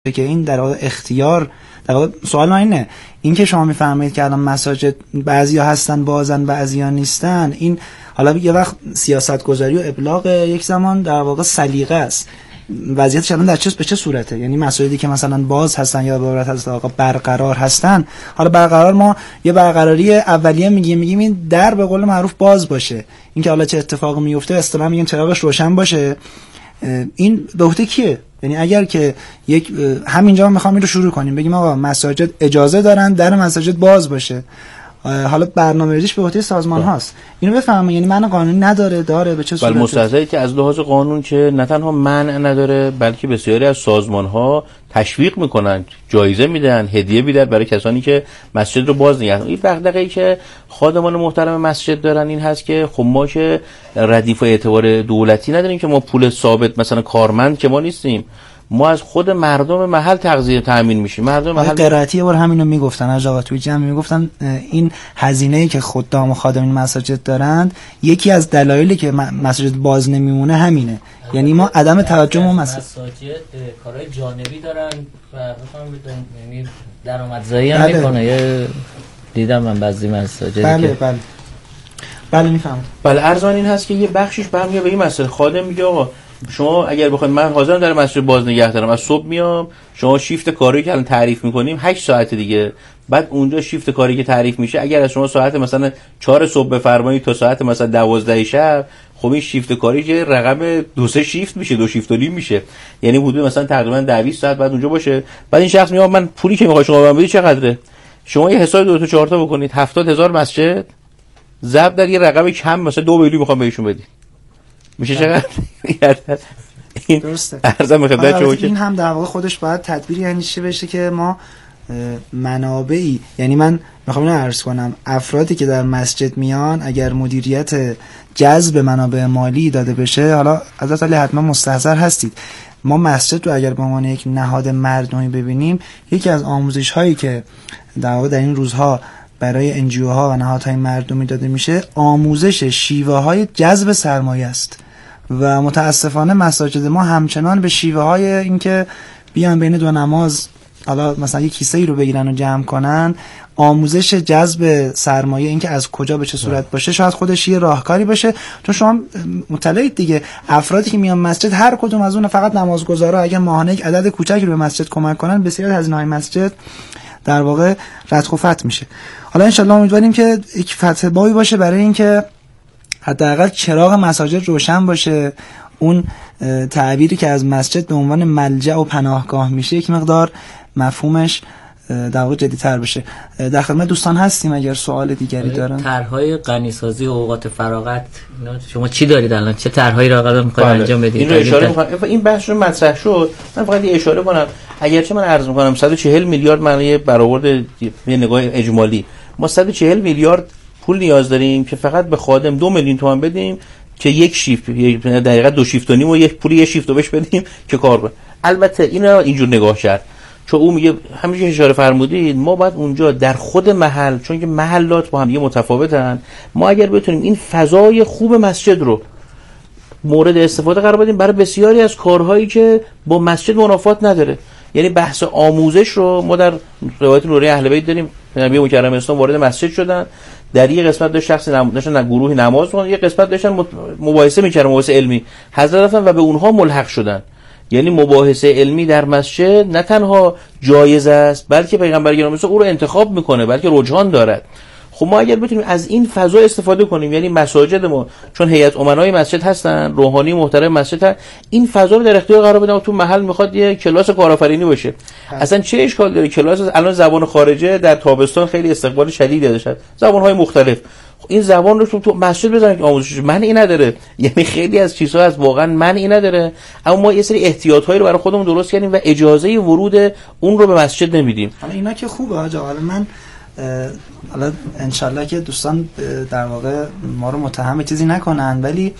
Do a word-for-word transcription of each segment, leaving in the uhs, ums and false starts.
که این در واقع اختیار، در واقع سوال ما اینه، این که شما میفرمایید که الان مساجد بعضیا هستن بازن بعضیا نیستن، این حالا یه وقت سیاست گذاری و ابلاغ، یک زمان در واقع سلیقه است. وضعیتش الان در چه به چه صورته؟ یعنی مساجدی که مثلا باز هستن یا به عبارت از واقع برقرار هستن، حالا برقرار ما یه برقراری اولیه میگیم میگیم این در به قول معروف باز باشه، این که حالا چه اتفاقی میفته اصطلاحا میگن چراغش روشن باشه. این به عهده کیه؟ یعنی اگر که یک همینجا میخوام این رو شروع کنیم بگیم آقا مساجد اجازه دارن در مساجد باز باشه، حالا برنامه‌ریزیش به عهده سازمان هاست، اینو بفهمم. یعنی من قانونی نداره، داره، به چه صورت؟ بله، مستحضری که از لحاظ قانون که نه تنها منع نداره بلکه بسیاری از سازمان ها تشویق میکنن، جایزه میدن، هدیه میدن برای کسانی که مسجد رو باز نگه دارن. این دغدغه‌ای که خادمان محترم مسجد دارن این هست که خب ما که ردیف اعتبار دولتی نداریم، که ما پول ثابت مثلا کارمند که ما نیستیم، ما از خود مردم محل تغذیه تامین میشیم. مردم محل قرائتی یه بار همینو میگفتن، از آقا توی جمع میگفتن این هزینه‌ای که خدام و خادمین مساجد دارند یکی از دلایلی که مساجد باز نمیمونه همینه. یعنی ما عدم توجه ما مساجد کارهای جانبی دارن و بخوام بدونم یعنی درآمدزایی هم میکنه. یه دیدم من بعضی مساجد بله که بله بله میفهمم. بله، ارزان این هست که یه بخشش برمیاد به این مسئله. خادم میگه آقا شما اگر بخواید من حاضرم در مسجد باز نگه دارم، از صبح میام، شما شیفت کاری که الان تعریف میکنیم هشت ساعت دیگه، بعد اونجا شیفت کاری که تعریف میشه اگر از شما ساعت مثلا چهار صبح بفرمایید تا ساعت مثلا دوازده شب، خب این شیفت کاری که رقم دو سه شیفت میشه، دو شیفت و نیم میشه، یعنی حدود مثلا تقریبا ده ساعت بعد اونجا باشه. بعد این شخص میگه من پولی که میخواد شما بدید چقدره؟ شما یه حساب دو تا چهار تا بکنید، هفتاد هزار مسجد ضرب در یه رقم کم مثلا دو میلیون میخوام بهشون بدید، میشه چقدر؟ این درسته. ارزم خدمت شما که این هم در واقع خودش باید تدبیر یعنی چی بشه که ما منابعی، یعنی من میخوام اینو عرض کنم، افرادی که در مسجد میان اگر مدیریت جذب منابع مالی داده بشه، حالا حضرت علی حتما مستحضر هستید، ما مسجد رو اگر به عنوان یک نهاد مردمی ببینیم، یکی از آموزش هایی که در واقع در این روزها برای انجیو ها و نهادهای مردمی داده میشه آموزش شیوه های جذب سرمایه است و متاسفانه مساجد ما همچنان به شیوه های اینکه بیان بین دو نماز حالا مثلا یک کیسه ای رو بگیرن و جمع کنن، آموزش جذب سرمایه، اینکه از کجا به چه صورت باشه، شاید خودش یه راهکاری باشه. چون شما مطلعید دیگه، افرادی که میان مسجد هر کدوم از اون فقط نمازگزارا اگه ماهانه یک عدد کوچکی رو به مسجد کمک کنن، بسیار هزینه‌های مسجد در واقع ردخ و فتح میشه. حالا ان شاءالله امیدواریم که یک فتح بابی باشه برای اینکه حداقل چراغ مساجد روشن باشه، اون تعبیری که از مسجد به عنوان ملجأ و پناهگاه میشه یک مقدار مفهومش در واقع جدی‌تر بشه. در خدمت دوستان هستیم اگر سوال دیگری دارن. طرح‌های غنی‌سازی و اوقات فراغت شما چی دارید الان؟ چه طرح‌هایی را قرار می‌خواید انجام بدید؟ این رو اشاره می‌کنم. این بحث رو مطرح شد، من فقط یه اشاره کنم. اگرچه من عرض می‌کنم صد و چهل میلیارد معنی برآورد یه نگاه اجمالی، ما صد و چهل میلیارد پول نیاز داریم که فقط به خادم دو میلیون تومان بدیم که یک شیفت، دقیقاً دو شیفت و نیم و یک پولی یک شیفت رو بهش بدیم که کار کنه. البته اینا اینجور نگاه کرد، چون او میگه همیشه اشاره فرمودید ما باید اونجا در خود محل، چون که محلات با هم یه متفاوتن، ما اگر بتونیم این فضای خوب مسجد رو مورد استفاده قرار بدیم برای بسیاری از کارهایی که با مسجد منافات نداره. یعنی بحث آموزش رو ما در روایت نوری اهل بیت داریم، نبی مکرم اسلام وارد مسجد شدن، در یک قسمت داشت شخصی نم... داشتن گروهی نماز خوندن، یک قسمت داشتن مباحثه میکردن، مباحثه علمی، حضرت رفتن و به اونها ملحق شدن. یعنی مباحثه علمی در مسجد نه تنها جایز است بلکه پیغمبر گرامی او رو انتخاب میکنه، بلکه رجحان دارد. خب ما اگر بتونیم از این فضا استفاده کنیم، یعنی مساجد ما چون هیئت امنای مسجد هستن، روحانی محترم مسجد هستن، این فضا رو در اختیار قرار بدن. تو محل میخواد یه کلاس کارآفرینی باشه، اصلا چه اشکال داره؟ کلاس الان زبان خارجه در تابستان خیلی استقبال شدیدی داشت، زبان‌های مختلف. این زبان رو تو مسجد بزنن که آموزش معنی نداره، یعنی خیلی از چیزها از واقعا معنی نداره، اما ما یه سری احتیاط‌هایی رو برای خودمون درست کردیم و اجازه ورود اون رو به مسجد نمیدیم. حالا اینا که خوبه آقا، حالا من حالا انشالله که دوستان در واقع ما رو متهم چیزی نکنن، ولی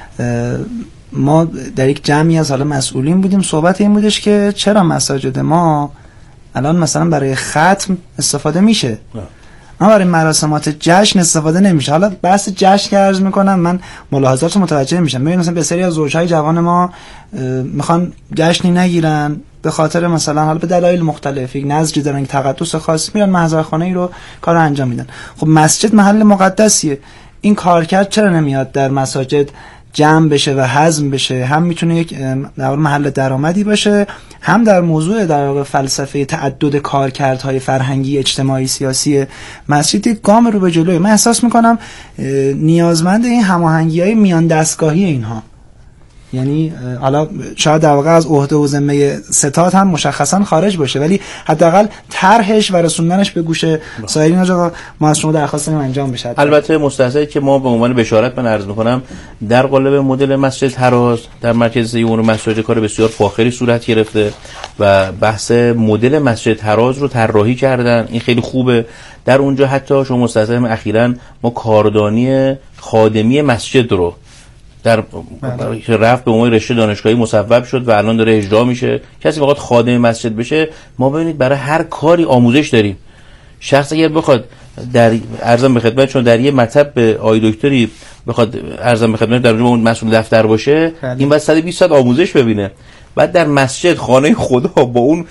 ما در یک جمعی از حالا مسئولین بودیم، صحبت این بودش که چرا مساجد ما الان مثلا برای ختم استفاده میشه اما برای مراسمات جشن استفاده نمیشه. حالا بحث جشن که عرض میکنم من ملاحظات متوجه میشم. ببین مثلا بسیاری از زوجهای جوان ما میخوان جشنی نگیرن، به خاطر مثلا حالا به دلایل مختلفی نظری دارن که تقدس خاصی میرن محضرخانه ای رو کارو انجام میدن. خب مسجد محل مقدسیه، این کارکرد چرا نمیاد در مساجد جمع بشه و هضم بشه؟ هم میتونه یک در محل درآمدی باشه، هم در موضوع در واقع فلسفه تعدد کارکردهای فرهنگی، اجتماعی، سیاسی مسجد یک گام رو به جلوی. من احساس میکنم نیازمند این هماهنگی‌های میان دستگاهی اینها، یعنی حالا شاید در واقع از عهده و ذمه ستاد هم مشخصا خارج باشه، ولی حداقل طرحش و رسوندنش به گوش سایرین آقا ما از شما درخواست داریم انجام بشه. البته مستحضر که ما به عنوان بشارت من عرض می‌کنم در قالب مدل مسجد تراز در مرکز امور مساجد کار بسیار فاخری صورت گرفته و بحث مدل مسجد تراز رو طراحی کردن. این خیلی خوبه. در اونجا حتی شما مستحضر اخیراً ما کاردانی خادمی مسجد رو در رفت به عنوان رشته دانشگاهی مصوب شد و الان داره اجرا میشه. کسی بخواد خادم مسجد بشه، ما ببینید برای هر کاری آموزش داریم. شخص اگر بخواد در ارزم به خدمت چون در یه مطب به آقای دکتری بخواد ارزم به خدمت در اون مسئول دفتر باشه، این بعد صد و بیست ساعت آموزش ببینه. بعد در مسجد خانه خدا با اون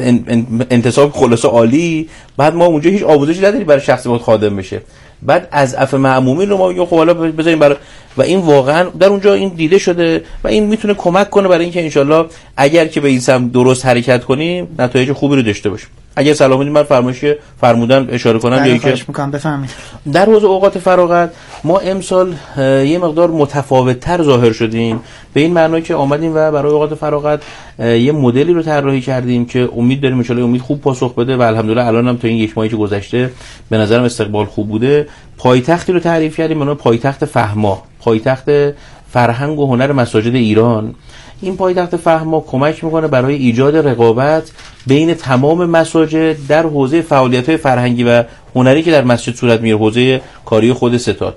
انتصاب خلاصه عالی، بعد ما اونجا هیچ آموزشی نداریم برای شخصی بخواد خادم بشه. بعد از اف معمومین رو ما میگیم خب حالا بذاریم برای، و این واقعا در اونجا این دیده شده و این میتونه کمک کنه برای اینکه انشالله اگر که به این سمت درست حرکت کنیم نتایج خوبی رو داشته باشیم. اگر سلام بدید من فرمایش فرمودن اشاره کنم یا اینکه در حوزه اوقات فراغت ما امسال یه مقدار متفاوت‌تر ظاهر شدیم، به این معنی که آمدیم و برای اوقات فراغت یه مدلی رو طراحی کردیم که امید داریم ان شاء الله امید خوب پاسخ بده و الحمدلله الان هم تا این یک ماهی که گذشته به نظرم استقبال خوب بوده. پایتختی رو تعریف کردیم به نام پایتخت فهما، پایتخت فرهنگ و هنر مساجد ایران. این پایتخت فهما کمک میکنه برای ایجاد رقابت بین تمام مساجد در حوزه فعالیت‌های فرهنگی و هنری که در مسجد صورت میگیره، حوزه کاری خود ستاد.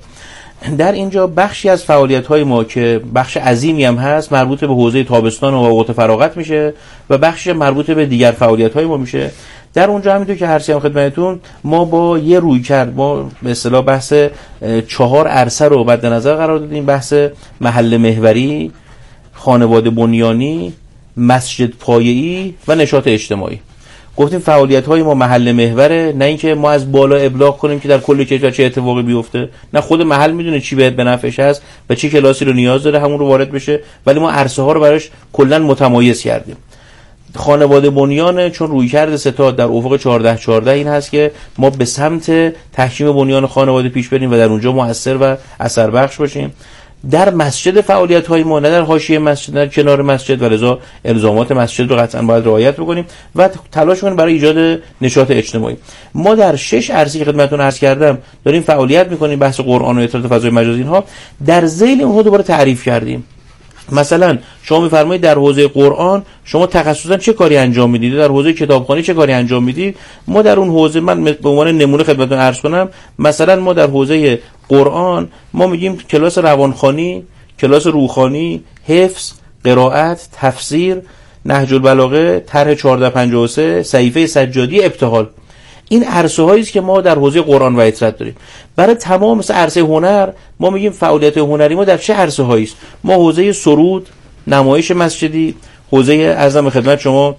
در اینجا بخشی از فعالیت‌های ما که بخش عظیمی هم هست مربوط به حوزه تابستان و اوقات فراغت میشه و بخش مربوط به دیگر فعالیت‌های ما میشه. در اونجا همینطور که هرچی هم خدمتتون ما با یه روی کرد ما به اصطلاح بحث چهار عرصه رو مد نظر قرار دادیم: بحث محل محوری، خانواده بنیانی، مسجد پایه‌ای و نشاط اجتماعی. گفتیم فعالیت‌های ما محل محوره، نه اینکه ما از بالا ابلاغ کنیم که در کل کشور چه اتفاقی بیفته، نه خود محل میدونه چی بهت به نفعش هست و چه کلاسی رو نیاز داره همون رو وارد بشه، ولی ما عرصه ها رو براش کلاً متمایز کردیم. خانواده بنیان چون رویکرد ستاد در افق چهارده چهارده این هست که ما به سمت تحکیم بنیان خانواده پیش بریم و در اونجا مؤثر و اثر بخش باشیم. در مسجد فعالیت های ما نه در حاشیه مسجد، نه کنار مسجد، و لذا الزامات مسجد رو قطعا باید رعایت بکنیم و تلاش کنیم برای ایجاد نشاط اجتماعی. ما در شش عرصه که خدمتتون عرض کردم داریم فعالیت میکنیم، بحث قرآن و اطلاعات فضای مجازی اینها در ذیل اونها دوباره تعریف کردیم. مثلا شما میفرمایید در حوزه قرآن شما تخصصا چه کاری انجام میدید، در حوزه کتابخوانی چه کاری انجام میدید. ما در اون حوزه من به عنوان نمونه خدمتتون عرض کنم، مثلا ما در حوزه قرآن ما میگیم کلاس روانخوانی، کلاس روحانی، حفظ، قرائت، تفسیر، نهج البلاغه، طرح چهارده پنجاه و سه، صحیفه سجادی، ابتهال. این عرصه هایی است که ما در حوزه قرآن و اطلاعات داریم. برای تمام مثل عرصه هنر ما میگیم فعالیت هنری ما در چه عرصه هایی است. ما حوزه سرود، نمایش مسجدی، حوزه ارزم خدمت شما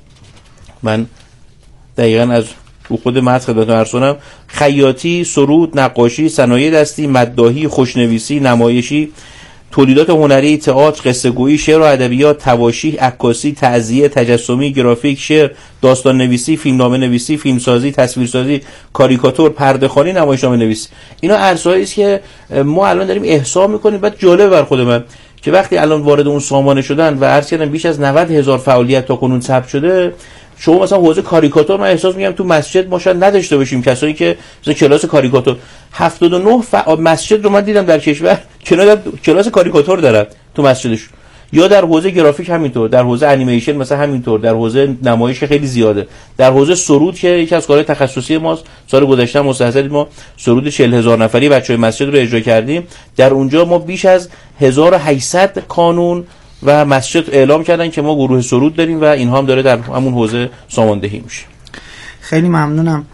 من دقیقاً از رو خود متن خدمتتون عرض کنم، خیاطی، سرود، نقاشی، صنایع دستی، مداحی، خوشنویسی، نمایشی، تولیدات هنری، تئاتر، قصه گویی، شعر و ادبیات، تواشیح، عکاسی، تعزیه، تجسمی، گرافیک، شعر، داستان نویسی، فیلمنامه نویسی، فیلمسازی، تصویرسازی، کاریکاتور، پرده‌خوانی، نمایشنامه نویسی. اینا عرصه‌ای است که ما الان داریم احصا می‌کنیم. بعد جالب بر خود من که وقتی الان وارد اون سامانه شدن و عرض کردم بیش از نود هزار فعالیت تا کنون ثبت شده. شما مثلا حوزه کاریکاتور من احساس می‌کنم تو مسجد ما شاید نداشته باشیم کسایی که مثلا کلاس کاریکاتور. هفتاد و نه فع... مسجد رو من دیدم در کشور کنار کلاس کاریکاتور دارن تو مسجدش، یا در حوزه گرافیک همینطور، در حوزه انیمیشن مثلا همینطور، در حوزه نمایش که خیلی زیاده، در حوزه سرود که یکی از کارهای تخصصی ماست. سال گذشته مستحضر ما سرود چهل هزار نفری بچهای مسجد رو اجرا کردیم. در اونجا ما بیش از هزار و هشتصد کانون و مسجد اعلام کردن که ما گروه سرود داریم و اینها هم داره در همون حوزه ساماندهی میشه. خیلی ممنونم.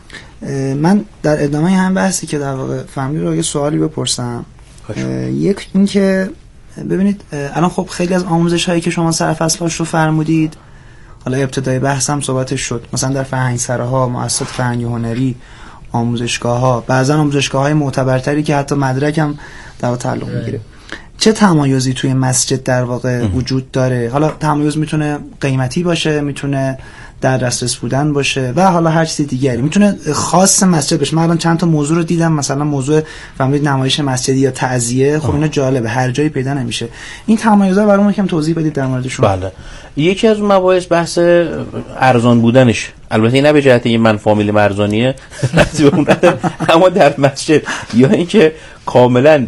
من در ادامه هم بحثی که در واقع فهمی رو یه سوالی بپرسم. یک این که ببینید الان خب خیلی از آموزش هایی که شما سرفصل‌هاش رو فرمودید حالا ابتدای بحثم صحبتش شد، مثلا در فرهنگسراها، مؤسسات فرهنگی هنری، آموزشگاه‌ها، بعضا آموزشگاه‌های معتبرتری که حتی مدرک هم در تعلق میگیره. چه تمایزی توی مسجد در واقع وجود داره؟ حالا تمایز میتونه قیمتی باشه، میتونه در دسترس بودن باشه و حالا هر چیز دیگری، میتونه خاص مسجد باشه. من الان چند تا موضوع رو دیدم، مثلا موضوع فهمید نمایش مسجدی یا تعزیه، خب اینا جالبه، هر جایی پیدا نمیشه. این تمایزها برامون یکم توضیح بدید در موردشون. بله، یکی از اون مباحث بحث ارزان بودنش، البته این نه به جهت این من فامیل مرزانیه اما در مسجد یا اینکه کاملا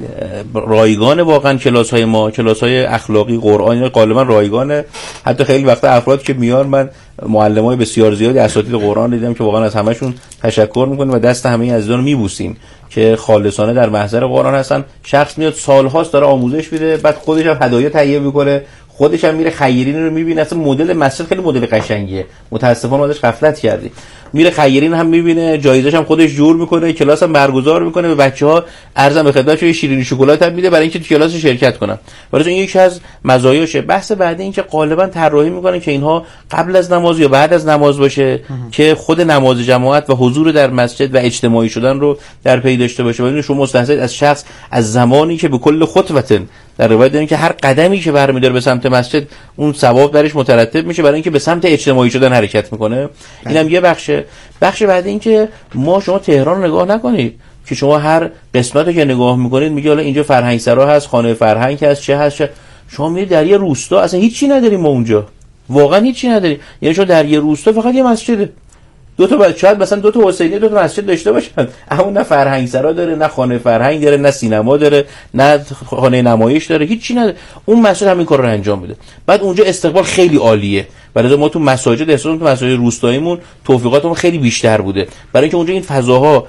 رایگان واقعا کلاس های ما، کلاس های اخلاقی قرآنی غالبا رایگانه. حتی خیلی وقتا افراد که میان، من معلمای بسیار زیادی اساتید قرآن دیدم که واقعا از همشون تشکر میکنیم و دست همه عزیزان رو میبوسیم که خالصانه در محضر قرآن هستن. شخص میاد سالهاست داره آموزش میده، بعد خودش هم هدایا تهیه میکنه، خودش هم میره خیرین رو میبینه. اصلا مدل مسجد خیلی مدل قشنگیه، متاسفانه ازش غفلت کردیم. میره خیرین هم میبینه، جایزش هم خودش جور میکنه، کلاس هم برگزار میکنه، به بچه‌ها ارزم به خدمتشون شیرینی شکلات هم میده برای اینکه تو کلاس شرکت کنن. ولی این یکی از مزایاشه. بحث بعدی این که غالبا طراحی میکنه که اینها قبل از نماز یا بعد از نماز باشه که خود نماز جماعت و حضور در مسجد و اجتماعی شدن رو در پی داشته باشه. ولی شما مستحضر از شخص از زمانی که به کل خطوه در روایت داریم که هر قدمی که برمی‌داره به سمت مسجد اون ثواب درش مترتب میشه برای اینکه به سمت اجتماعی شدن حرکت میکنه. اینم یه بخشه. بخش بعد این که ما شما تهران رو نگاه نکنید که شما هر قسمتی که نگاه میکنید میگه حالا اینجا فرهنگسرا هست، خانه فرهنگ هست، چه هست چه. شما میرید در یه روستا اصلا هیچی نداریم ما اونجا، واقعا هیچی نداریم. یعنی شما در یه روستا فقط یه مسجده، دو تا بعد شاید مثلا دو تا حسینی دو تا مسجد داشته باشن، اما نه فرهنگسرا داره، نه خانه فرهنگ داره، نه سینما داره، نه خانه نمایش داره، هیچی نداره. اون مسجد همین کار رو انجام میده. بعد اونجا استقبال خیلی عالیه. برای ما تو مساجد احساس تو مساجد روستاییمون توفیقاتمون خیلی بیشتر بوده، برای اینکه اونجا این فضاها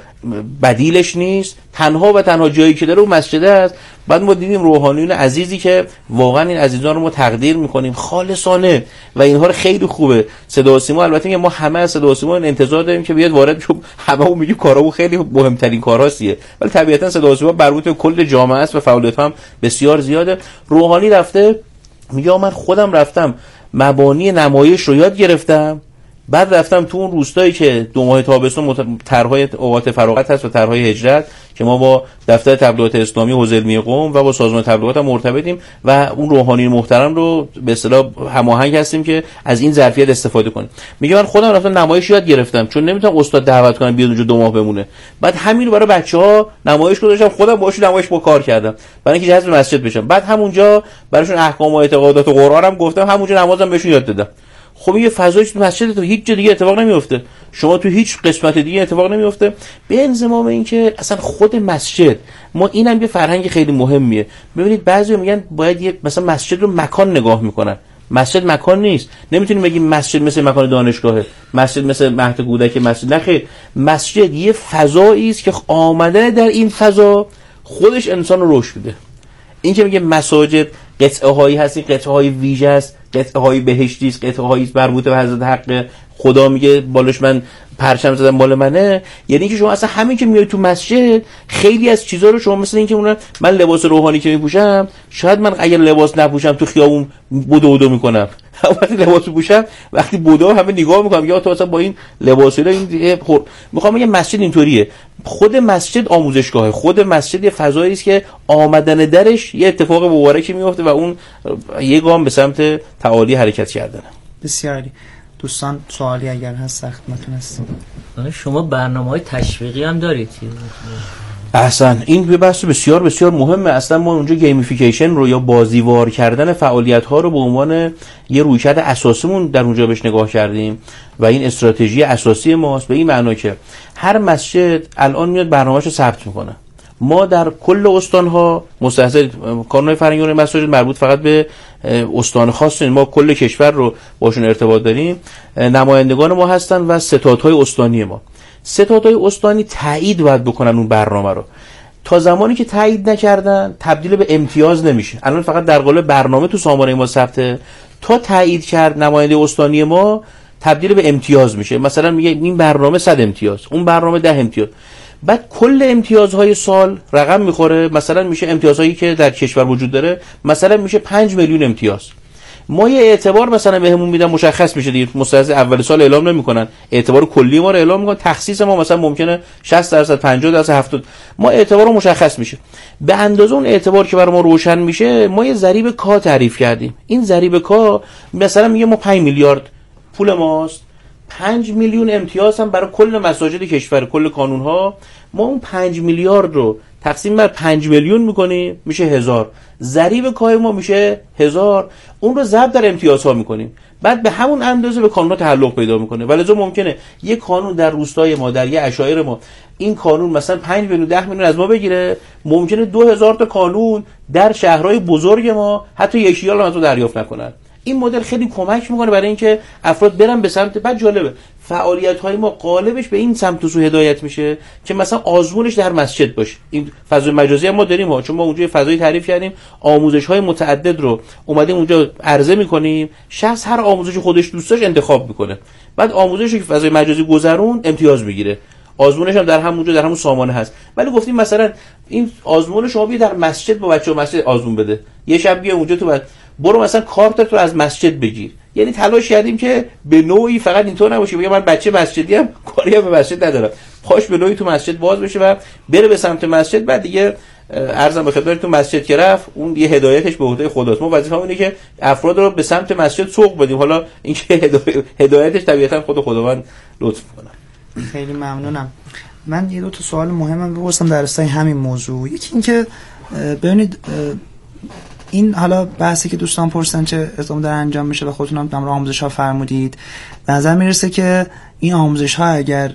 بدیلش نیست، تنها و تنها جایی که داره اون مسجد است. بعد ما دیدیم روحانیون عزیزی که واقعا این عزیزان رو ما تقدیر میکنیم خالصانه و اینها رو خیلی خوبه. صدا و سیما، البته که ما همه از صدا و سیما انتظار داریم که بیاد وارد بشه، همه اون میگه کارا خیلی مهمترین کارهاست، ولی طبیعتا صدا و سیما مربوط به کل جامعه است و فعالیت هم بسیار زیاده. روحانی رفته میگه من خودم رفتم مبانی نمایش رو یاد گرفتم، بعد رفتم تو اون روستایی که دو ماه تابستون مت... طرحهای اوقات فراغت هست و طرحهای هجرت که ما با دفتر تبلیغات اسلامی حوزه علمی قم و با سازمان تبلیغات هم مرتبطیم و اون روحانی محترم رو به اصطلاح هماهنگ هستیم که از این ظرفیت استفاده کنیم. میگه من خودم رفتم نمایش یاد گرفتم چون نمیتونم استاد دعوت کنم بیاد اونجا دو ماه بمونه. بعد همین رو برای بچه‌ها نمایش گذاشتم، خودم باهاش نمایش با کار کردم برای اینکه جذب مسجد بشم. بعد همونجا براشون احکام و اعتقادات و قرآن هم گفتم، همونجا نمازم بهشون یاد دادم. خب یه فضایی تو مسجد تو هیچ جا دیگه اتفاق نمیفته، شما تو هیچ قسمت دیگه اتفاق نمیفته. به انضمام این که اصلا خود مسجد ما اینم یه فرهنگ خیلی مهمیه. ببینید بعضیا میگن باید یه مثلا مسجد رو مکان نگاه میکنن، مسجد مکان نیست. نمیتونیم بگیم مسجد مثل مکان دانشگاهه، مسجد مثل مهد کودک، مسجد نخیر. مسجد یه فضایی است که آمدن در این فضا خودش انسان رو رشد میده. این که میگه مساجد قطعه هایی هستی، قطعه های ویژه است، قطعه های بهشتی است، قطعه هایی مربوط به حضرت حق، خدا میگه بالش من پرچم زدم مال منه. یعنی که شما اصلا همین که میای تو مسجد خیلی از چیزا رو شما مثل این که اون من لباس روحانی که میپوشم، شاید من اگر لباس نپوشم تو خیابون بدو بدو میکنم، وقتی لباس پوشم وقتی بدو همه نگاه میکنم یا تو اصلا با این لباسه این خور. میخوام بگم مسجد اینطوریه. خود مسجد آموزشگاهه، خود مسجد یه فضایی است که آمدن درش یه اتفاق مبارکی میفته و اون یه گام به سمت تعالی حرکت کردنه. بسیاری. دوستان سوالی اگر هست خدمتتون هستیم. شما برنامه‌های تشویقی هم دارید؟ احسن، این به بحث بسیار بسیار مهمه. اصلا ما اونجا گیمیفیکیشن رو یا بازیوار کردن فعالیت‌ها رو به عنوان یه رویکرد اساسیمون در اونجا بهش نگاه کردیم و این استراتژی اساسی ماست، به این معنا که هر مسجد الان میاد برنامه‌اشو ثبت میکنه. ما در کل استان‌ها مستحضر کانون فرهنگی و مساجد مربوط فقط به استان خاص، ما کل کشور رو باشون ارتباط داریم. نمایندگان ما هستن و ستادهای استانی ما. ستادهای استانی تایید باید بکنن اون برنامه رو. تا زمانی که تایید نکردن تبدیل به امتیاز نمیشه. الان فقط در قالب برنامه تو سامانه ما ثبته، تا تایید کرد نماینده استانی ما تبدیل به امتیاز میشه. مثلا میگه این برنامه صد امتیاز، اون برنامه ده امتیاز. بعد کل امتیازهای سال رقم میخوره، مثلا میشه امتیازهایی که در کشور وجود داره مثلا میشه پنج میلیون امتیاز. ما یه اعتبار مثلا بهمون میدن مشخص میشه دیگه، مستحضر اول سال اعلام نمیکنن، اعتبار کلی ما رو اعلام میکنن، تخصیص ما مثلا ممکنه شصت درصد پنجاه درصد هفتاد، ما اعتبار رو مشخص میشه. به اندازه اون اعتبار که برای ما روشن میشه ما یه ضریب کا تعریف کردیم. این ضریب کا مثلا میگه ما پنج میلیارد پول ماست، پنج میلیون امتیاز هم برای کل مساجد کشور، کل کانون ها، ما اون پنج میلیارد رو تقسیم بر پنج میلیون میکنیم میشه هزار، ضریب کای ما میشه هزار، اون رو ضرب در امتیازها میکنیم، بعد به همون اندازه به کانون تعلق پیدا میکنه. ولی ممکنه یک کانون در روستای ما، در یه عشایر ما، این کانون مثلا پنج میلیون ده میلیون از ما بگیره، ممکنه دو هزار تا کانون در شهرهای بزرگ ما حتی یک ریال هم از ما دریافت نکنن. این مدل خیلی کمک میکنه برای اینکه افراد برن به سمت. بعد جالبه فعالیت‌های ما قالبش به این سمت و سو هدایت میشه که مثلا آزمونش در مسجد باشه. این فضای مجازی هم ما داریم ها، چون ما اونجا فضای تعریف کردیم، آموزش‌های متعدد رو اومدیم اونجا عرضه میکنیم، شخص هر آموزش خودش دوست داشت انتخاب میکنه، بعد آموزشی که فضای مجازی گذرون امتیاز میگیره، آزمونش هم در همونجا در همون سامانه هست. ولی گفتیم مثلا این آزمون شما بیا در مسجد با بچه‌ها مسجد آزمون بده، یه شب بیا اونجا تو بعد برو مثلا کارتت رو از مسجد بگیر. یعنی تلاش کردیم که به نوعی فقط اینطور نباشه بگم من بچه مسجدی ام کاری هم به مسجد ندارم، پاش به نوعی تو مسجد باز بشه و بره به سمت مسجد. بعد دیگه عرضم به خدمت تو مسجد که رفت اون یه هدایتش به عهده خداست. ما وظیفه‌مون اینه که افراد رو به سمت مسجد سوق بدیم، حالا این که هدایتش طبیعتا خود خداوند لطف کنه. خیلی ممنونم. من یه دو تا سوال مهمم بپرسم در راستای همین موضوع. یکی این که ببینید این حالا بحثی که دوستان پرسن چه اقدام در انجام میشه و خودتون هم در آموزش ها فرمودید، به نظر میرسه که این آموزش ها اگر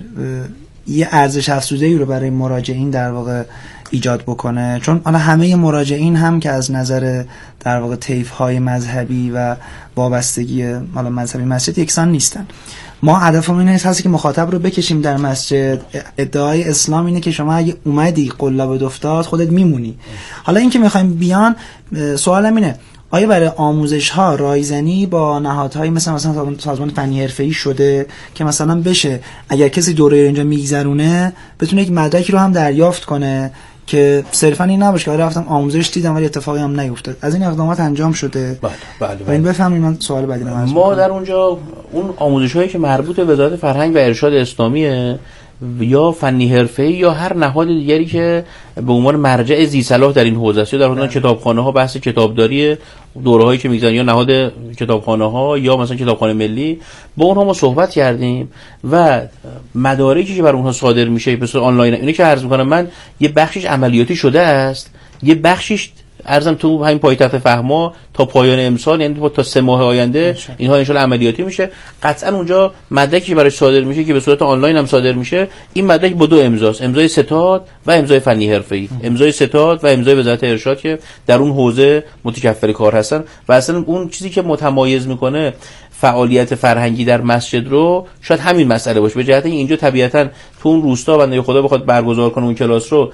یه ارزش افزوده‌ای رو برای مراجعین در واقع ایجاد بکنه، چون حالا همه مراجعین هم که از نظر در واقع طیف های مذهبی و وابستگی حالا مذهبی مسجد یکسان نیستن. ما هدفمون اینه هست که مخاطب رو بکشیم در مسجد. ادعای اسلام اینه که شما اگه اومدی قلاب افتاد خودت میمونی. حالا این که میخوایم بیان، سوالم اینه آیا برای آموزش ها رایزنی با نهادهای مثلا مثلا سازمان فنی حرفه‌ای شده که مثلا بشه اگر کسی دوره اینجا میگذرونه بتونه یک مدرکی رو هم دریافت کنه که صرفا این نباشه که رفتم آموزش دیدم ولی اتفاقی هم نیفتاد؟ از این اقدامات انجام شده؟ بله بله, بله. این بفهمید. من سوال بعدی رو عرض ما در اونجا اون آموزش‌هایی که مربوط به وزارت فرهنگ و ارشاد اسلامیه یا فنی حرفه‌ای یا هر نهاد دیگری که به عنوان مرجع ذی‌صلاح در این حوزه است، در حوزه کتابخانه‌ها بحث کتابداری دوره‌هایی که می‌گذارن یا نهاد کتابخانه‌ها یا مثلا کتابخانه ملی، با اونها ما صحبت کردیم و مدارکی که بر اونها صادر میشه به صورت آنلاین، اینو که عرض می‌کنم من یه بخشش عملیاتی شده است، یه بخشش ارزم تو همین پایتخت فهما تا پایان امسال، یعنی تا سه ماه آینده اینها ان شاءالله عملیاتی میشه. قطعا اونجا مدرکی براش صادر میشه که به صورت آنلاین هم صادر میشه. این مدرک با دو امضاست، امضای ستاد و امضای فنی حرفه‌ای. امضای ستاد و امضای وزارت ارشاد که در اون حوزه متکفل کار هستن. و اصلا اون چیزی که متمایز میکنه فعالیت فرهنگی در مسجد رو شاید همین مسئله باشه، به جهت اینجا طبیعتا تو اون روستا بنده خدا بخواد برگزار کنه اون کلاس رو،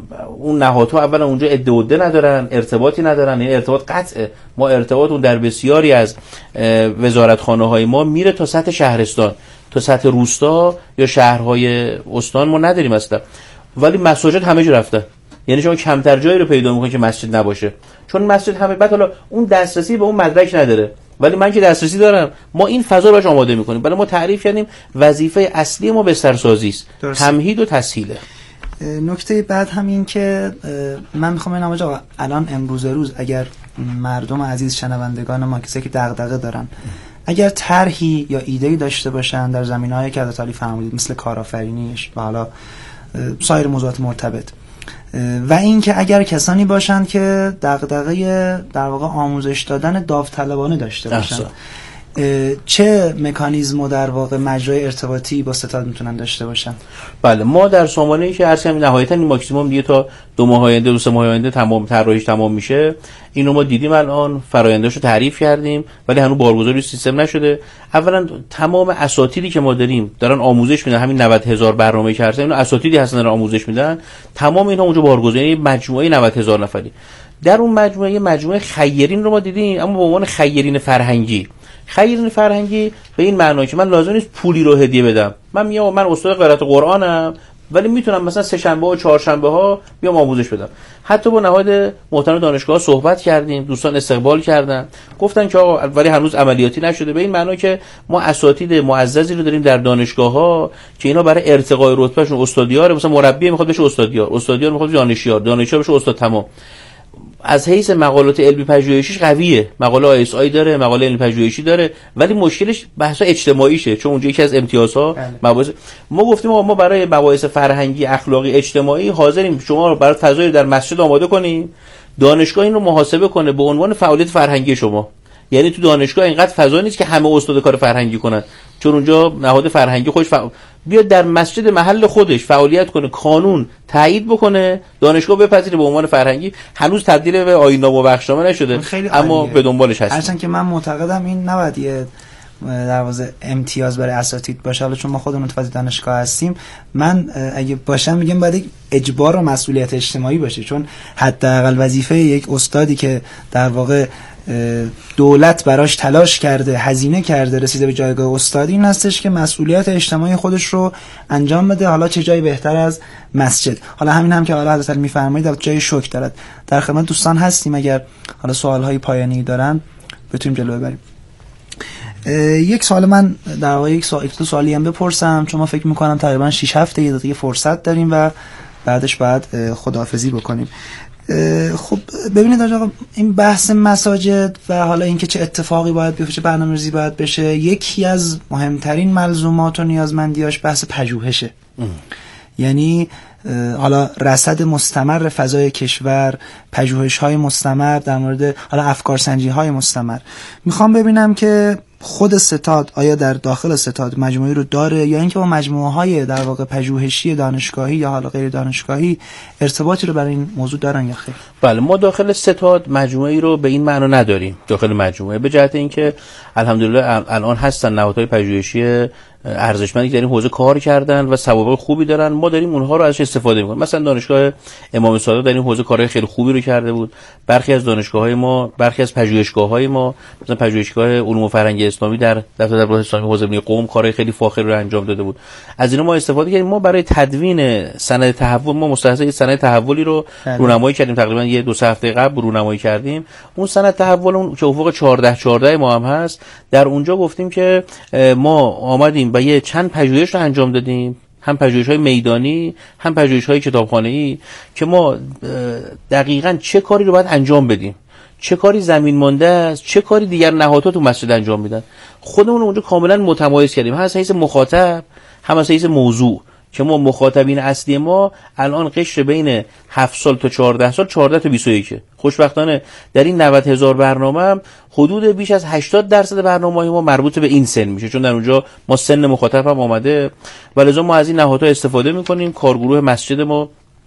اون نهادها اولا اونجا عده عده ندارن، ارتباطی ندارن، این ارتباط قطعه. ما ارتباط اون در بسیاری از وزارتخانه‌های ما میره تا سطح شهرستان، تا سطح روستا یا شهرهای استان ما نداریم اصلا، ولی مساجد همه جا رفته. یعنی شما کمتر جایی رو پیدا می‌کنید که مسجد نباشه، چون مسجد همه. بعد حالا اون دسترسی به اون مدرک نداره، ولی من که دسترسی دارم، ما این فضا رو باش آماده می‌کنیم. برای ما تعریف کردیم وظیفه اصلی ما بسترسازی است، تمهید و تسهیله. نکته بعد هم این که من میخوام ببینم آقا الان امروز روز اگر مردم عزیز شنوندگان ما کسی که دغدغه دارن اگر طرحی یا ایده‌ای داشته باشن در زمینه‌هایی که حضرت علی فرمودید مثل کارآفرینیش و حالا سایر موضوعات مرتبط، و این که اگر کسانی باشن که دغدغه در واقع آموزش دادن داوطلبانه داشته باشن، چه مکانیزم در واقع مجرای ارتباطی با ستاد میتونن داشته باشن؟ بله، ما در سامانه‌ای که عرض کردم نهایتا این ماکسیمم دیگه تا دو ماه آینده دو سه ماه آینده تمام طراحیش تمام میشه. اینو ما دیدیم، الان فرآینداشو تعریف کردیم ولی هنوز بارگذاری سیستم نشده. اولا تمام اساتیدی که ما داریم دارن آموزش میدن، همین نود هزار برنامه‌ای که هستن اینا اساتیدی هستن دارن آموزش میدن، تمام اینا اونجا بارگذاری مجموعه نود هزار نفری. در اون مجموعه مجموعه خیرین رو ما دیدیم، اما به عنوان خیرین فرهنگی. خیرین فرهنگی به این معنی که من لازم نیست پولی رو هدیه بدم. من میام من استاد قرائت قرآنم، ولی میتونم مثلا سه شنبه و چهار شنبه ها بیام آموزش بدم. حتی با نهاد محترم دانشگاه صحبت کردیم، دوستان استقبال کردن، گفتن که آقا ولی هنوز عملیاتی نشده، به این معنا که ما اساتید معززی رو داریم در دانشگاه‌ها که اینا برای ارتقای رتبهشون استادیار، مثلا مربی میخواد بشه استادیار، استادیار میخواد دانشیار، دانشیار بشه استاد تمام. از حیث مقالات علمی پژوهشیش قویه، مقاله آی اس آی داره، مقاله علمی پژوهشی داره، ولی مشکلش بحث اجتماعیشه، چون اونجا یکی از امتیازها مباحث. ما گفتیم ما برای مباحث فرهنگی، اخلاقی، اجتماعی حاضریم شما رو برای فضایی در مسجد آماده کنیم، دانشگاه این رو محاسبه کنه به عنوان فعالیت فرهنگی شما. یعنی تو دانشگاه اینقدر فضا نیست که همه استاد کار فرهنگی کنن، چون اونجا نهاد فرهنگی خودش فع... بیاد در مسجد محل خودش فعالیت کنه، قانون تایید بکنه، دانشگاه بپذیره به عنوان فرهنگی. هنوز تبدیل به آیین‌نامه و بخشنامه نشده، اما عالیه. به دنبالش هستیم. هرچند که من معتقدم این نباید یه دروازه امتیاز برای اساتید باشه، حالا چون ما خودمون تو دانشگاه هستیم، من اگه باشم میگم باید اجبار و مسئولیت اجتماعی باشه، چون حداقل وظیفه یک استادی که در واقع دولت براش تلاش کرده، هزینه کرده، رسیده به جایگاه استادی، این هستش که مسئولیت اجتماعی خودش رو انجام بده. حالا چه جایی بهتر از مسجد؟ حالا همین هم که حالا حضرت میفرمایید جای شکر دارد. در خدمت دوستان هستیم، اگر حالا سوال‌های پایانی دارن بتونیم جلو ببریم. یک سوال من در واقع یک سوال یک سوالی هم بپرسم، چون ما فکر می‌کنم تقریبا شش هفته یه دقیقه فرصت داریم و بعدش بعد خداحافظی بکنیم. خب ببینید آقا، این بحث مساجد و حالا اینکه چه اتفاقی باید بیفته، چه برنامه‌ریزی باید بشه، یکی از مهمترین ملزومات و نیازمندیاش بحث پژوهشه. یعنی حالا رصد مستمر فضای کشور، پژوهش‌های مستمر در مورد حالا افکارسنجی‌های مستمر. میخوام ببینم که خود ستاد آیا در داخل ستاد مجموعی رو داره، یا اینکه با مجموعه‌های در واقع پژوهشی دانشگاهی یا حالا غیر دانشگاهی ارتباطی رو برای این موضوع دارن یا خیر؟ بله، ما داخل ستاد مجموعی رو به این معنا نداریم. داخل مجموعه به جهت اینکه الحمدلله الان هستن نهادهای پژوهشی ارزشمندی در این حوزه کار کردن و سوابق خوبی دارن، ما داریم اونها رو ازش استفاده می‌کنیم. مثلا دانشگاه امام صادق در این حوزه کارهای خیلی خوبی رو کرده بود. برخی از دانشگاه‌های ما، برخی از پژوهشگاه‌های ما، مثلا پژوهشگاه علوم فرهنگ اسلامی در دفتر دولت اسلامی حوزه ابن قم کارهای خیلی فاخر رو انجام داده بود. از اینا ما استفاده کردیم. ما برای تدوین سند تحول، ما مستحضر سند تحولی رو رونمایی کردیم، تقریبا یه دو سه هفته قبل رونمایی کردیم. اون سند تحول اون که افق چهارده چهارده ما هم هست، در اونجا گفتیم که ما آمدیم و یه چند پژوهش رو انجام دادیم، هم پژوهش‌های میدانی، هم پژوهش‌های کتابخانه‌ای، که ما دقیقاً چه کاری رو باید انجام بدیم، چه کاری زمین مانده است، چه کاری دیگر نهادها تو مسجد انجام میدن. خودمون رو اونجا کاملا متمایز کردیم، هم از حیث مخاطب، هم از حیث موضوع، که ما مخاطبین اصلی ما الان قشر بین هفت سال تا چهارده سال، چهارده تا بیست و یک. خوشبختانه در این نود هزار برنامه هم حدود بیش از هشتاد درصد برنامه‌های ما مربوط به این سن میشه، چون در اونجا ما سن مخاطب هم آمده و لذا ما از این نهادها استفاده میکنیم. کارگروه مسجد ما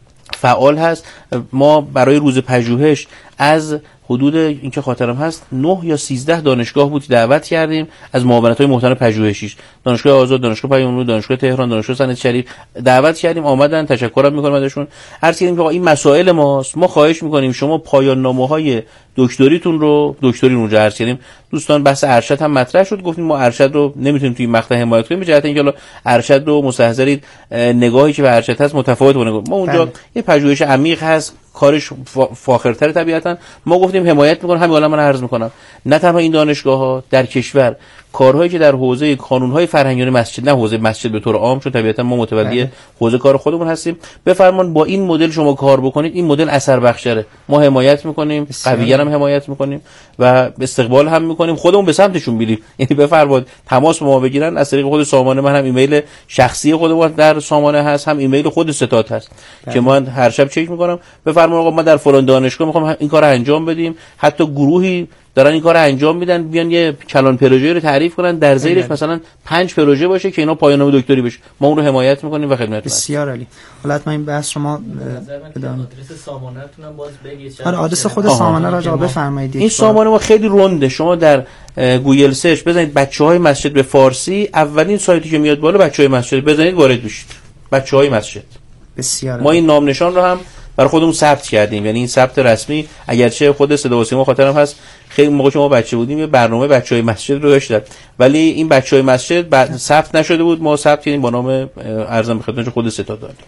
فعال هست. ما برای روز پژوهش از حدود اینکه خاطرم هست نه یا سیزده دانشگاه بود دعوت کردیم از معاونت‌های محترم پژوهشیش، دانشگاه آزاد، دانشگاه پیام‌نور، دانشگاه تهران، دانشگاه سنت شریف دعوت کردیم، آمدن، تشکرم می‌کنم ازشون. عرض کردیم که آقا این مسائل ماست، ما خواهش می‌کنیم شما پایان نامه‌های دکتریتون رو دکتری اونجا عرض کردیم. دوستان بحث ارشد هم مطرح شد، گفتیم ما ارشد رو نمیتونیم توی این مقطع حمایت کنیم، به جهت اینکه ارشد رو مستحضرید نگاهی که به ارشد هست متفاوت بونه. ما اونجا بله. یه پژوهش عمیق هست، کارش فاخرتر طبیعتا. ما گفتیم حمایت می‌کنیم. همین الان من عرض می‌کنم نه تنها این دانشگاه‌ها در کشور، کارهایی که در حوزه کانون‌های فرهنگی مسجد، نه حوزه مسجد به طور عام، چون طبیعتا ما متولی حوزه کار خودمون هستیم، بفرمان با این مدل شما کار بکنید، این مدل اثر بخشره. ما حمایت می‌کنیم، قوی‌تر هم حمایت می‌کنیم و استقبال هم می‌کنیم، خودمون به سمتشون میریم. یعنی بفرمایید تماس با ما بگیرن، از طریق خود سامانه، من هم ایمیل شخصی خودمون در سامانه هست، هم ایمیل خود ستاد هست بله. که من هر شب چک می‌کنم، بفرمایید آقا ما در فلان دانشگاه می‌خوام این کارو انجام بدیم. حتی گروهی دارن این کارو انجام میدن، بیان یه کلان پروژه رو تعریف کنن، در زیرش مثلا پنج پروژه باشه که اینا پایان نامه دکتری بشه، ما اون رو حمایت میکنیم و خدمت. بسیار عالی. حالا حتما این بحث شما بدون آدرس سامانه‌تون هم باز بگید. آره آدرس خود سامانه را جا بفرمایید. این سامانه ما خیلی رنده، شما در گوگل سرچ بزنید بچه‌های مسجد به فارسی، اولین سایتی که میاد بالا بچه‌های مسجد بزنید وارد بشید. بچه‌های مسجد. بسیار ما این نام نشان رو هم برای خودمون ثبت کردیم. یعنی این ثبت رسمی، اگرچه خود صدا و سیما خاطرم هست خیلی موقع که ما بچه بودیم یه برنامه بچهای مسجد رو داشتن، ولی این بچهای مسجد بعد ثبت نشده بود، ما ثبت کردیم با نام ارزم به خدمت خود ستاد دادیم.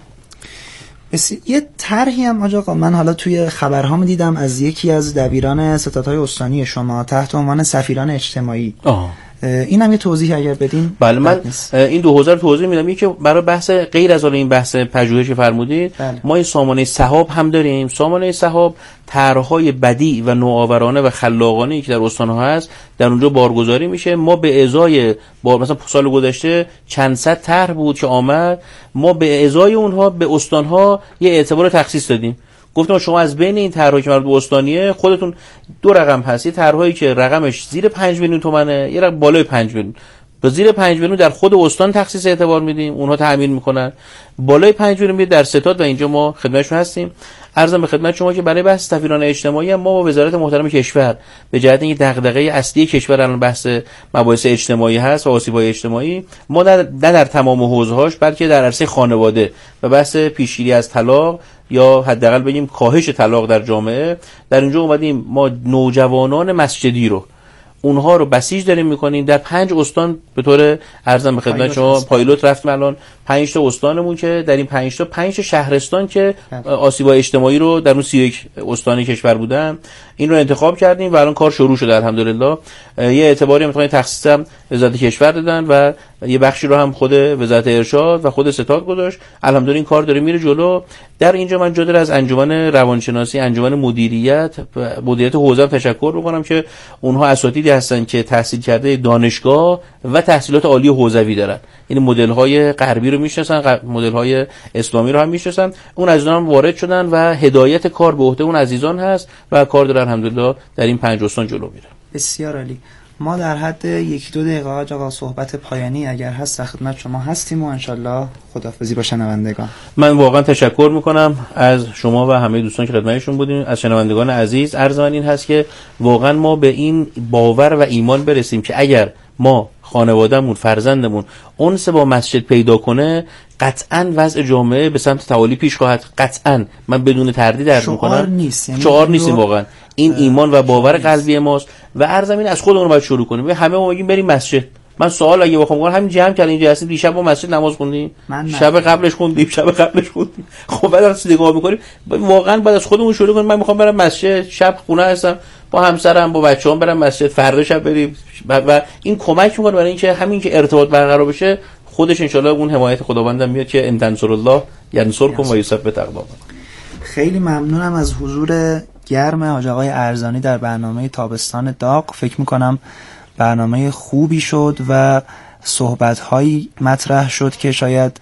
بس یه طرحی هم آقا من حالا توی خبرها دیدم از یکی از دبیران ستادهای استانی شما تحت عنوان سفیران اجتماعی. آه. این هم یه توضیح اگر بدین. بله من این دو حوزه رو توضیح میدم. یکی برای بحث غیر از این بحث پژوهش که فرمودید، بله. ما این سامانه سحاب هم داریم. سامانه سحاب طرح‌های بدیع و نوآورانه و خلاقانه‌ای که در استان‌ها هست در اونجا بارگذاری میشه. ما به ازای بار مثلا سال گذشته چند صد طرح بود که آمد، ما به ازای اونها به استان‌ها یه اعتبار تخصیص دادیم. گفتم شما از بین این طرح‌هایی که مربوط به استانیه خودتون دو رقم هست، یه طرح‌هایی که رقمش زیر پنج میلیون تومانه، یه رقم بالای پنج میلیون. به زیر پنج میلیون در خود استان تخصیص اعتبار میدیم، اونها تامین میکنن. بالای پنج میلیون میاد در ستاد و اینجا ما خدمتشون هستیم. عرضم به خدمت شما که برای بحث سفیران اجتماعی هم ما با وزارت محترم کشور به جهت اینکه دغدغه اصلی کشور الان بحث مباحث اجتماعی هست و آسیب‌های اجتماعی، ما در نه در تمام حوزه‌هاش بلکه در عرصه خانواده و بحث پیشگیری از طلاق یا حداقل بگیم کاهش طلاق در جامعه، در اینجا اومدیم ما نوجوانان مسجدی رو اونها رو بسیج داریم میکنیم در پنج استان به طور ارزم به خدمت شما پایلوت رفتیم الان پنج تا استانمون که در این پنج تا پنج تا شهرستان که آسیب‌های اجتماعی رو در اون سی و یک استان کشور بودن این رو انتخاب کردیم و الان کار شروع شده الحمدلله. یه اعتباری مثلا تخصیص هم وزارت کشور دادن و یه بخشی رو هم خود وزارت ارشاد و خود ستاد گذاشت. الحمدلله این کار داره میره جلو. در اینجا من جدا از انجمن روانشناسی، انجمن مدیریت مدیریت حوزه تشکر می‌کنم که اونها اساتیدی هستن که تحصیل کرده دانشگاه و تحصیلات عالی حوزوی دارن. این مدل‌های غربی رو میشناسن، مدل‌های اسلامی رو هم میشناسن. اون عزیزان هم وارد شدن و هدایت کار به عهده اون عزیزان هست و کار داره الحمدلله در این پنج استان جلو میره. بسیار عالی. ما در حد یکی دو دقیقه آقا صحبت پایانی اگر هست در خدمت شما هستیم و انشالله خداحافظی با شنوندگان. من واقعا تشکر میکنم از شما و همه دوستان که خدمتشون بودیم، از شنوندگان عزیز. عرض من این هست که واقعا ما به این باور و ایمان برسیم که اگر ما خانوادهمون، فرزندمون انس با مسجد پیدا کنه، قطعاً وضع جامعه به سمت تعالی پیش خواهد. قطعاً من بدون تردید عرض میکنم شعار نیست، یعنی شعار نیستیم واقعا، این ایمان و باور قلبی ماست و عرضم این از خودمون باید شروع کنیم. همه ما میگیم بریم مسجد. من سوال اگه بخوام کنم همین جمع کردین اینجا هستید دیشب با مسجد نماز خوندیم؟ شب قبلش خوندیم، شب قبلش خوندیم. خب بعد از نگاه میکنیم واقعا بعد از خودمون شروع کنیم. من میخوام برم مسجد، شب خونه هستم با همسرم با بچه‌ام برم مسجد، فردا شب بریم و این کمک میکنه برای اینکه همین که ارتباط برقرار بشه خودش انشالله اون حمایت خداوندم میاد که ان تنصر الله ینصرکم و یثبت اقدامکم. خیلی ممنونم از حضور گرم حاج آقای ارزانی در برنامه تابستان داغ. فکر میکنم برنامه خوبی شد و صحبت‌هایی مطرح شد که شاید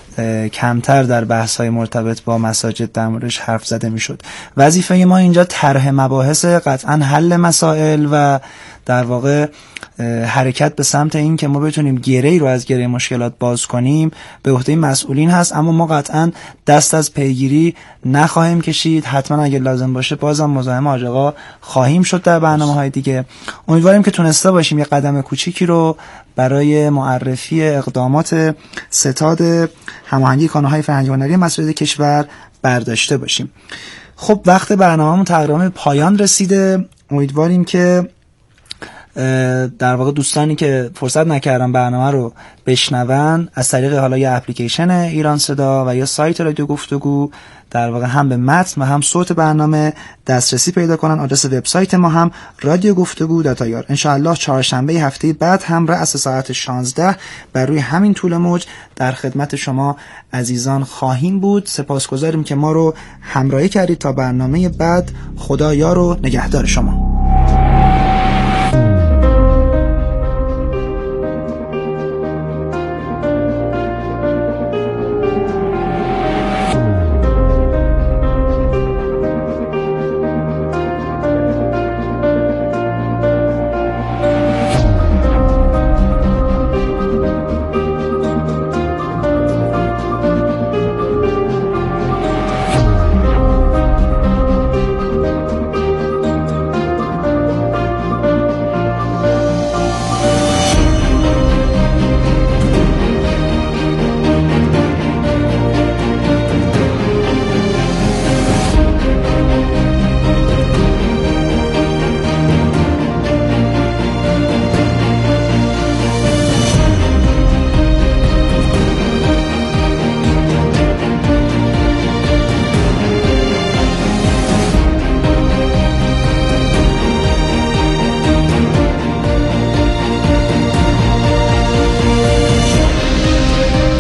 کمتر در بحث‌های مرتبط با مساجد در موردش حرف زده میشد. وظیفه ما اینجا طرح مباحث، قطعاً حل مسائل و در واقع حرکت به سمت این که ما بتونیم گره‌ای رو از گره مشکلات باز کنیم به عهده مسئولین هست، اما ما قطعاً دست از پیگیری نخواهیم کشید. حتما اگه لازم باشه بازم مزاحم حاج آقا خواهیم شد در برنامه‌های دیگه. امیدواریم که تونسته باشیم یه قدم کوچیکی رو برای معرفی اقدامات ستاد هماهنگی کانون‌های فرهنگی و هنری مساجد کشور برداشته باشیم. خب وقت برنامه‌مون تقریبا پایان رسیده. امیدواریم که در واقع دوستانی که فرصت نکردن برنامه رو بشنون از طریق حالا یا اپلیکیشن ایران صدا و یا سایت رادیو گفتگو در واقع هم به متن و هم صوت برنامه دسترسی پیدا کنن. آدرس وبسایت ما هم رادیو گفتگو دات آی آر. ان شاء الله چهارشنبه هفته بعد هم رأس ساعت شانزده بر روی همین طول موج در خدمت شما عزیزان خواهیم بود. سپاسگزاریم که ما رو همراهی کردید تا برنامه بعد. خدا یار و نگهدار شما.